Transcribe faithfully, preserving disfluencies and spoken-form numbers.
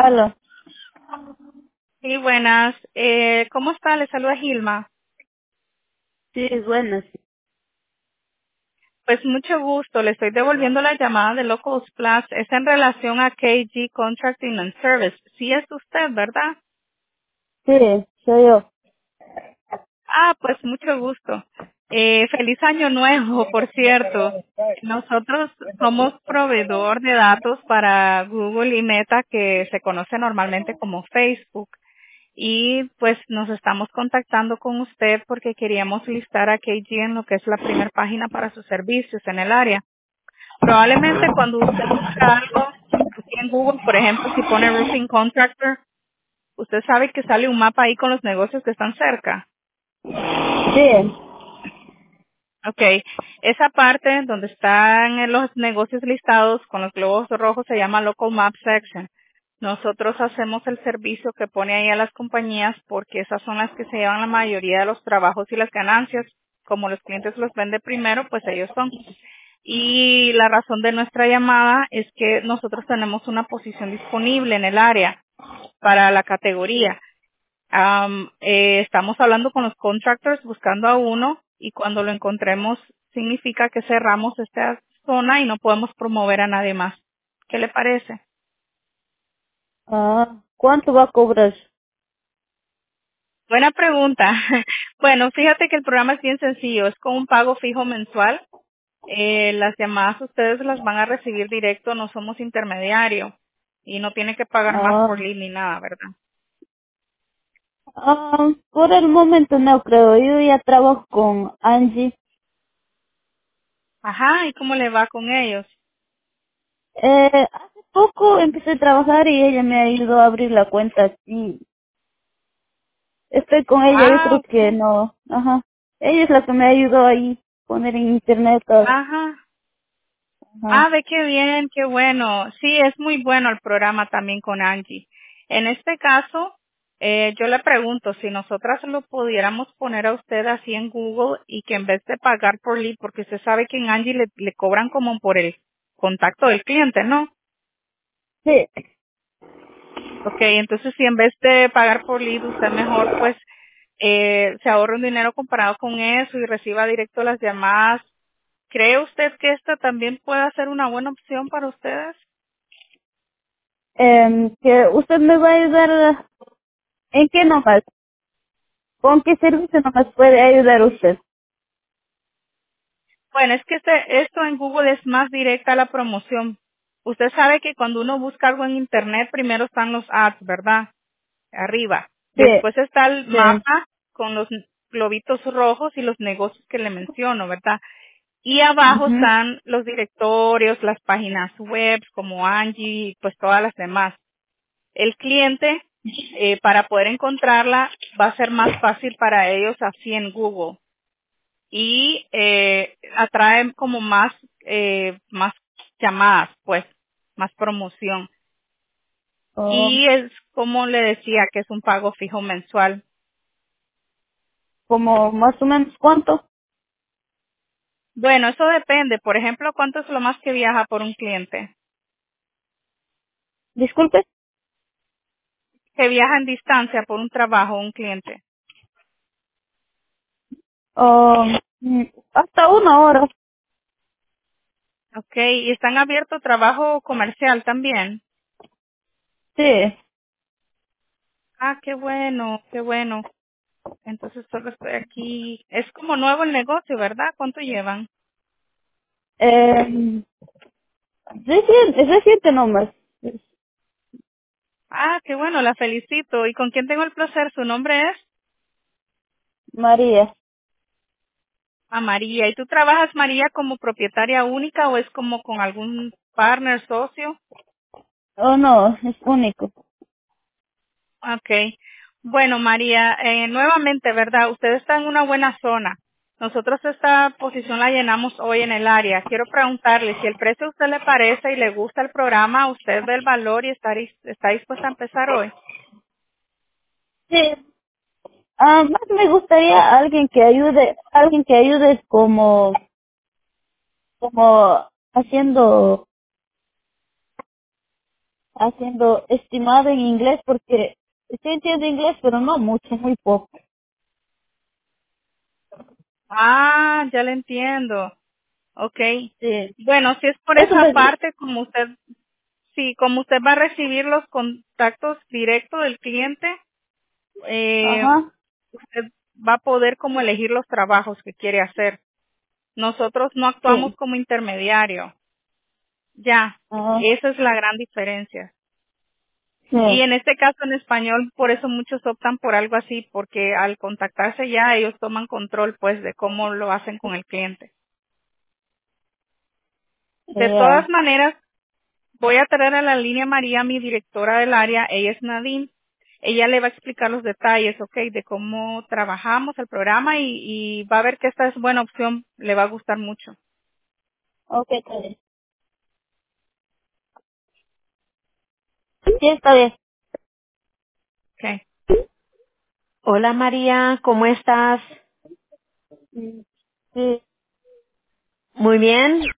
Aló. Sí, buenas. Eh, ¿Cómo está? Le saluda Gilma. Sí, buenas. Pues mucho gusto. Le estoy devolviendo la llamada de Locals Plus. Es en relación a K G Contracting and Service. Sí es usted, ¿verdad? Sí, soy yo. Ah, pues mucho gusto. Eh, feliz año nuevo, por cierto. Nosotros somos proveedor de datos para Google y Meta, que se conoce normalmente como Facebook. Y pues nos estamos contactando con usted porque queríamos listar a K G en lo que es la primera página para sus servicios en el área. Probablemente cuando usted busca algo aquí en Google, por ejemplo, si pone roofing contractor, usted sabe que sale un mapa ahí con los negocios que están cerca. Sí. Okay, esa parte donde están los negocios listados con los globos rojos se llama Local Map Section. Nosotros hacemos el servicio que pone ahí a las compañías porque esas son las que se llevan la mayoría de los trabajos y las ganancias. Como los clientes los venden primero, pues ellos son. Y la razón de nuestra llamada es que nosotros tenemos una posición disponible en el área para la categoría. Am, eh, estamos hablando con los contractors buscando a uno y cuando lo encontremos significa que cerramos esta zona y no podemos promover a nadie más. ¿Qué le parece? Ah, ¿cuánto va a cobrar? Buena pregunta. Bueno, fíjate que el programa es bien sencillo, es con un pago fijo mensual. Eh, las llamadas ustedes las van a recibir directo, no somos intermediario y no tiene que pagar más por Ah, lead ni nada, ¿verdad? ah, por el momento no creo. Yo ya trabajo con Angie. Ajá, ¿y cómo le va con ellos? Eh, hace poco empecé a trabajar y ella me ayudó a abrir la cuenta. Y estoy con ella, yo Ah, creo que ok. no. Ajá. Ella es la que me ayudó ahí poner en internet todo. Ajá. Ajá. Ah, ve qué bien, qué bueno. Sí, es muy bueno el programa también con Angie. En este caso, eh, yo le pregunto si nosotras lo pudiéramos poner a usted así en Google y que en vez de pagar por lead, porque usted sabe que en Angie le, le cobran como por el contacto del cliente, ¿no? Sí. Ok, entonces si en vez de pagar por lead, usted mejor pues eh, se ahorra un dinero comparado con eso y reciba directo las llamadas. ¿Cree usted que esta también pueda ser una buena opción para ustedes? Em, que usted me va a ayudar. ¿En qué nomás? ¿Con qué servicio nomás puede ayudar usted? Bueno, es que este, esto en Google es más directa la promoción. Usted sabe que cuando uno busca algo en Internet, primero están los ads, ¿verdad? Arriba. Sí, Después está el sí. mapa con los globitos rojos y los negocios que le menciono, ¿verdad? Y abajo Ujú. están los directorios, las páginas web como Angie, pues todas las demás. El cliente, eh, para poder encontrarla, va a ser más fácil para ellos así en Google y eh, atrae como más eh, más llamadas, pues, más promoción. Oh, Y es como le decía que es un pago fijo mensual. como más o menos cuánto. Bueno, eso depende. Por ejemplo, ¿cuánto es lo más que viaja por un cliente? Disculpe. Que viaja en distancia por un trabajo un cliente. Oh, mm, hasta una hora. Okay, y están abiertos trabajo comercial también. Sí. Ah, qué bueno, qué bueno. Entonces solo estoy aquí. Es como nuevo el negocio, ¿verdad? ¿Cuánto llevan? Eh, reciente, reciente nomás. Ah, qué bueno, la felicito. ¿Y con quién tengo el placer? ¿Su nombre es? María. A María. ¿Y tú trabajas, María, como propietaria única o es como con algún partner, socio? Oh, no, es único. Okay. Bueno, María, eh, nuevamente, ¿verdad? Usted está en una buena zona. Nosotros esta posición la llenamos hoy en el área. Quiero preguntarle si el precio a usted le parece y le gusta el programa, usted ve el valor y está, dis- está dispuesta a empezar hoy. Sí. Ah, más me gustaría alguien que ayude, alguien que ayude como, como haciendo, haciendo estimado en inglés porque sí entiendo inglés, pero no mucho, muy poco. Ah, ya le entiendo. Okay. Sí. Bueno, si es por Eso esa me... parte, como usted, sí, como usted va a recibir los contactos directos del cliente, eh, Ajá. usted va a poder como elegir los trabajos que quiere hacer. Nosotros no actuamos Sí. como intermediario. Ya, Ajá. esa es la gran diferencia. Y Sí. en este caso en español, por eso muchos optan por algo así, porque al contactarse ya ellos toman control pues de cómo lo hacen con el cliente. De todas Ya. maneras, voy a traer a la línea María, mi directora del área, ella es Nadine. Ella le va a explicar los detalles, ok, de cómo trabajamos el programa y, y va a ver que esta es buena opción, le va a gustar mucho. Ok, está bien. Sí, está bien. Okay. Hola María, ¿cómo estás? Mm. Sí. Muy bien.